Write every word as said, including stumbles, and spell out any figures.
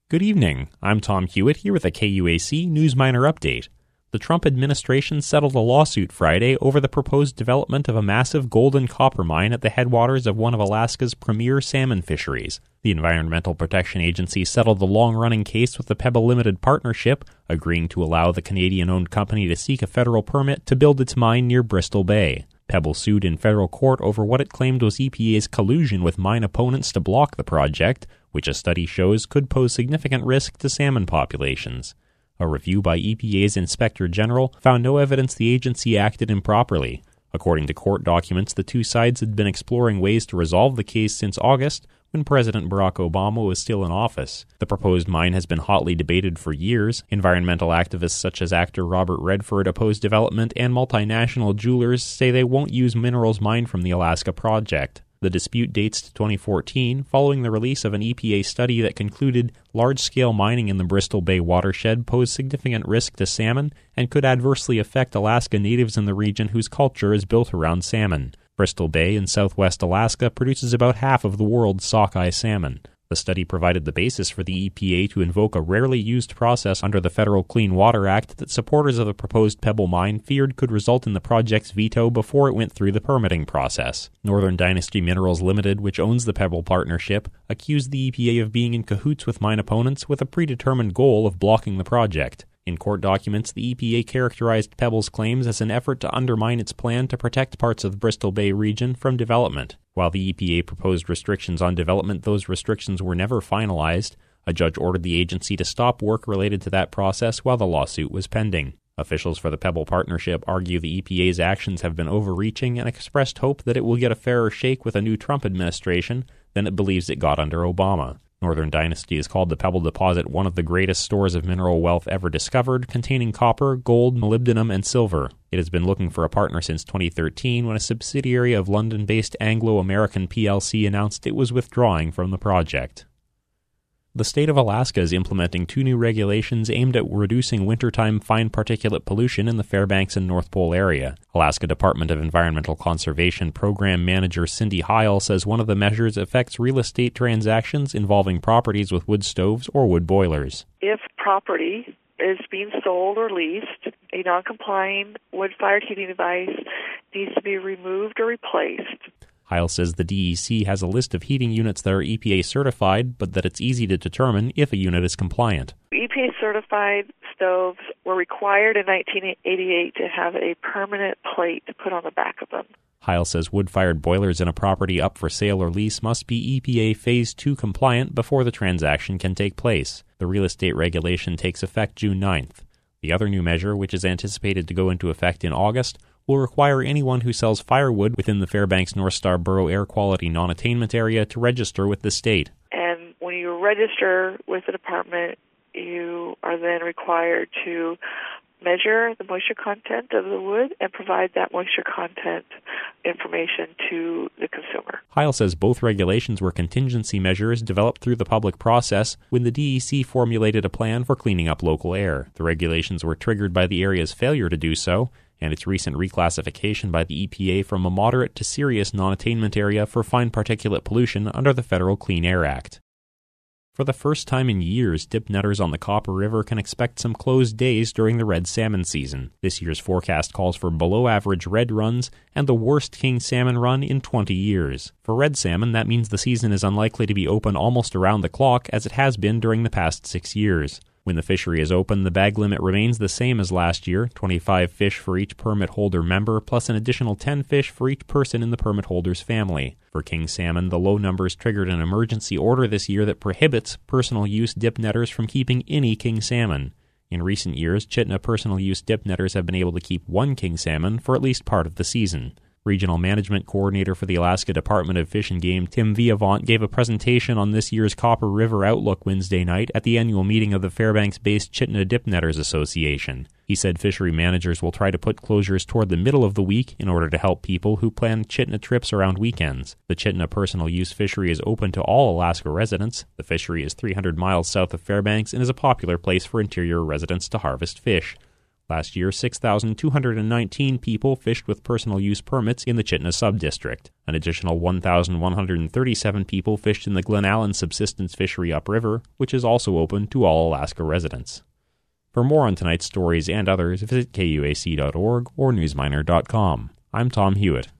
Good evening. I'm Tom Hewitt here with a K U A C News Miner update. The Trump administration settled a lawsuit Friday over the proposed development of a massive gold and copper mine at the headwaters of one of Alaska's premier salmon fisheries. The Environmental Protection Agency settled the long-running case with the Pebble Limited Partnership, agreeing to allow the Canadian-owned company to seek a federal permit to build its mine near Bristol Bay. Pebble sued in federal court over what it claimed was E P A's collusion with mine opponents to block the project, which a study shows could pose significant risk to salmon populations. A review by E P A's Inspector General found no evidence the agency acted improperly. According to court documents, the two sides had been exploring ways to resolve the case since August, when President Barack Obama was still in office. The proposed mine has been hotly debated for years. Environmental activists such as actor Robert Redford oppose development, and multinational jewelers say they won't use minerals mined from the Alaska project. The dispute dates to twenty fourteen, following the release of an E P A study that concluded large-scale mining in the Bristol Bay watershed posed significant risk to salmon and could adversely affect Alaska natives in the region whose culture is built around salmon. Bristol Bay in southwest Alaska produces about half of the world's sockeye salmon. The study provided the basis for the E P A to invoke a rarely used process under the Federal Clean Water Act that supporters of the proposed Pebble mine feared could result in the project's veto before it went through the permitting process. Northern Dynasty Minerals Limited, which owns the Pebble partnership, accused the E P A of being in cahoots with mine opponents with a predetermined goal of blocking the project. In court documents, the E P A characterized Pebble's claims as an effort to undermine its plan to protect parts of the Bristol Bay region from development. While the E P A proposed restrictions on development, those restrictions were never finalized. A judge ordered the agency to stop work related to that process while the lawsuit was pending. Officials for the Pebble Partnership argue the E P A's actions have been overreaching and expressed hope that it will get a fairer shake with a new Trump administration than it believes it got under Obama. Northern Dynasty has called the Pebble deposit one of the greatest stores of mineral wealth ever discovered, containing copper, gold, molybdenum, and silver. It has been looking for a partner since twenty thirteen, when a subsidiary of London-based Anglo-American P L C announced it was withdrawing from the project. The state of Alaska is implementing two new regulations aimed at reducing wintertime fine particulate pollution in the Fairbanks and North Pole area. Alaska Department of Environmental Conservation Program Manager Cindy Heil says one of the measures affects real estate transactions involving properties with wood stoves or wood boilers. If property is being sold or leased, a non-complying wood-fired heating device needs to be removed or replaced. Heil says the D E C has a list of heating units that are E P A certified, but that it's easy to determine if a unit is compliant. E P A certified stoves were required in nineteen eighty-eight to have a permanent plate to put on the back of them. Heil says wood-fired boilers in a property up for sale or lease must be E P A Phase two compliant before the transaction can take place. The real estate regulation takes effect June ninth. The other new measure, which is anticipated to go into effect in August, will require anyone who sells firewood within the Fairbanks North Star Borough Air Quality Non-Attainment Area to register with the state. And when you register with the department, you are then required to measure the moisture content of the wood and provide that moisture content information to the consumer. Heil says both regulations were contingency measures developed through the public process when the D E C formulated a plan for cleaning up local air. The regulations were triggered by the area's failure to do so, and its recent reclassification by the E P A from a moderate to serious non-attainment area for fine particulate pollution under the Federal Clean Air Act. For the first time in years, dip netters on the Copper River can expect some closed days during the red salmon season. This year's forecast calls for below-average red runs and the worst king salmon run in twenty years. For red salmon, that means the season is unlikely to be open almost around the clock as it has been during the past six years. When the fishery is open, the bag limit remains the same as last year, twenty-five fish for each permit holder member, plus an additional ten fish for each person in the permit holder's family. For king salmon, the low numbers triggered an emergency order this year that prohibits personal use dip netters from keeping any king salmon. In recent years, Chitna personal use dip netters have been able to keep one king salmon for at least part of the season. Regional Management Coordinator for the Alaska Department of Fish and Game, Tim Viavant, gave a presentation on this year's Copper River Outlook Wednesday night at the annual meeting of the Fairbanks-based Chitna Dip Netters Association. He said fishery managers will try to put closures toward the middle of the week in order to help people who plan Chitna trips around weekends. The Chitna personal use fishery is open to all Alaska residents. The fishery is three hundred miles south of Fairbanks and is a popular place for interior residents to harvest fish. Last year, six thousand two hundred nineteen people fished with personal use permits in the Chitina Subdistrict. An additional one thousand one hundred thirty-seven people fished in the Glen Allen subsistence fishery upriver, which is also open to all Alaska residents. For more on tonight's stories and others, visit K U A C dot org or newsminer dot com. I'm Tom Hewitt.